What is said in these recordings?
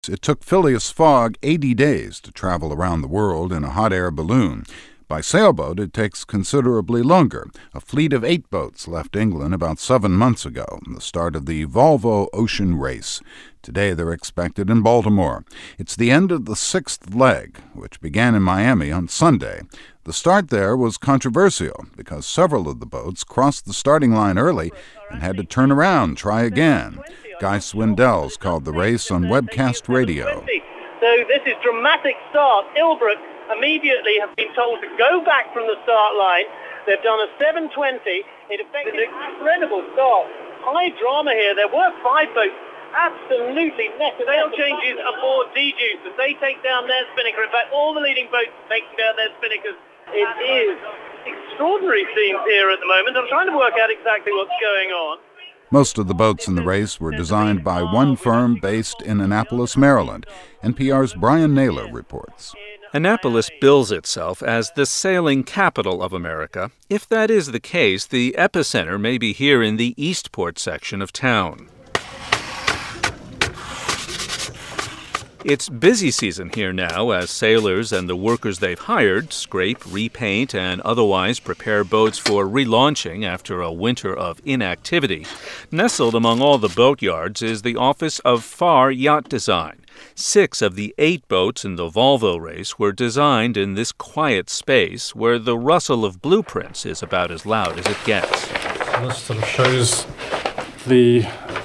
It took Phileas Fogg 80 days to travel around the world in a hot air balloon. By sailboat, it takes considerably longer. A fleet of 8 boats left England about 7 months ago, the start of the Volvo Ocean Race. Today they're expected in Baltimore. It's the end of the 6th leg, which began in Miami on Sunday. The start there was controversial because several of the boats crossed the starting line early and had to turn around, try again. Guy Swindells called the race on webcast radio. So this is dramatic start. Ilbrook immediately have been told to go back from the start line. They've done a 7:20. It affected an incredible start. High drama here. There were 5 boats absolutely necessary. Sail changes aboard D-Juice as they take down their spinnaker. In fact, all the leading boats are taking down their spinnakers. It is extraordinary scenes here at the moment. I'm trying to work out exactly what's going on. Most of the boats in the race were designed by one firm based in Annapolis, Maryland. NPR's Brian Naylor reports. Annapolis bills itself as the sailing capital of America. If that is the case, the epicenter may be here in the Eastport section of town. It's busy season here now as sailors and the workers they've hired scrape, repaint, and otherwise prepare boats for relaunching after a winter of inactivity. Nestled among all the boatyards is the office of Farr Yacht Design. 6 of the 8 boats in the Volvo race were designed in this quiet space where the rustle of blueprints is about as loud as it gets. So this sort of shows the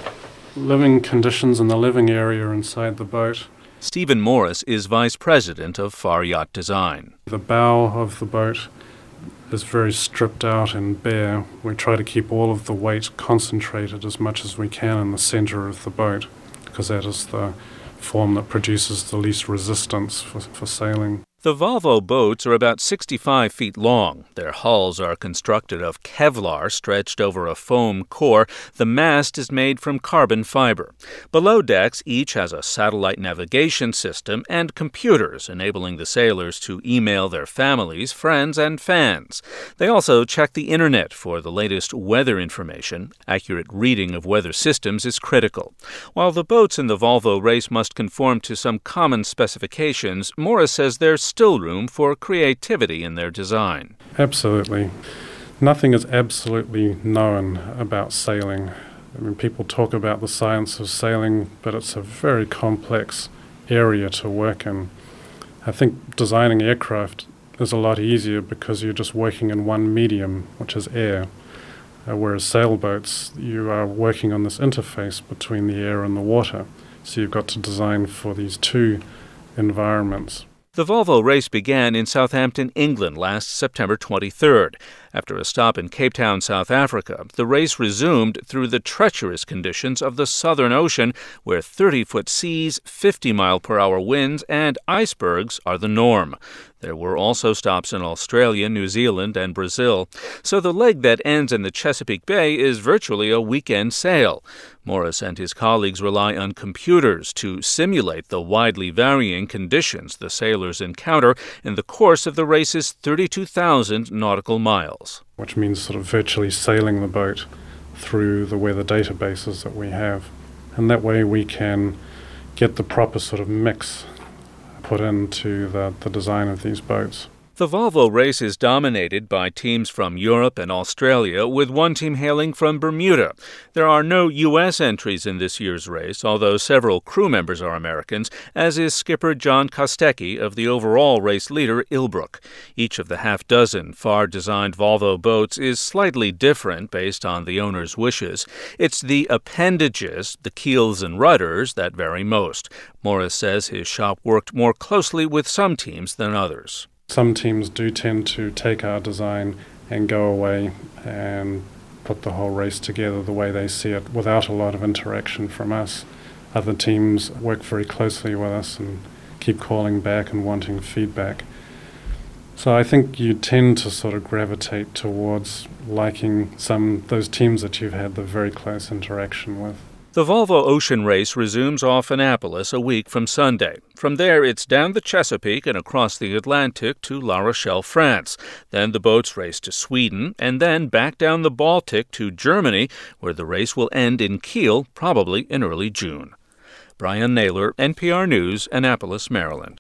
living conditions and the living area inside the boat. Stephen Morris is vice president of Farr Yacht Design. The bow of the boat is very stripped out and bare. We try to keep all of the weight concentrated as much as we can in the center of the boat because that is the form that produces the least resistance for sailing. The Volvo boats are about 65 feet long. Their hulls are constructed of Kevlar stretched over a foam core. The mast is made from carbon fiber. Below decks, each has a satellite navigation system and computers, enabling the sailors to email their families, friends, and fans. They also check the internet for the latest weather information. Accurate reading of weather systems is critical. While the boats in the Volvo race must conform to some common specifications, Morris says there's still room for creativity in their design. Absolutely. Nothing is absolutely known about sailing. I mean, people talk about the science of sailing, but it's a very complex area to work in. I think designing aircraft is a lot easier because you're just working in one medium, which is air. Whereas sailboats, you are working on this interface between the air and the water. So you've got to design for these 2 environments. The Volvo race began in Southampton, England, last September 23rd. After a stop in Cape Town, South Africa, the race resumed through the treacherous conditions of the Southern Ocean, where 30-foot seas, 50-mile-per-hour winds, and icebergs are the norm. There were also stops in Australia, New Zealand, and Brazil. So the leg that ends in the Chesapeake Bay is virtually a weekend sail. Morris and his colleagues rely on computers to simulate the widely varying conditions the sailors encounter in the course of the race's 32,000 nautical miles. Which means sort of virtually sailing the boat through the weather databases that we have. And that way we can get the proper sort of mix put into the design of these boats. The Volvo race is dominated by teams from Europe and Australia, with one team hailing from Bermuda. There are no U.S. entries in this year's race, although several crew members are Americans, as is skipper John Kostecki of the overall race leader, Ilbrook. Each of the half-dozen Farr-designed Volvo boats is slightly different based on the owner's wishes. It's the appendages, the keels and rudders, that vary most. Morris says his shop worked more closely with some teams than others. Some teams do tend to take our design and go away and put the whole race together the way they see it without a lot of interaction from us. Other teams work very closely with us and keep calling back and wanting feedback. So I think you tend to sort of gravitate towards liking those teams that you've had the very close interaction with. The Volvo Ocean Race resumes off Annapolis a week from Sunday. From there, it's down the Chesapeake and across the Atlantic to La Rochelle, France. Then the boats race to Sweden, and then back down the Baltic to Germany, where the race will end in Kiel, probably in early June. Brian Naylor, NPR News, Annapolis, Maryland.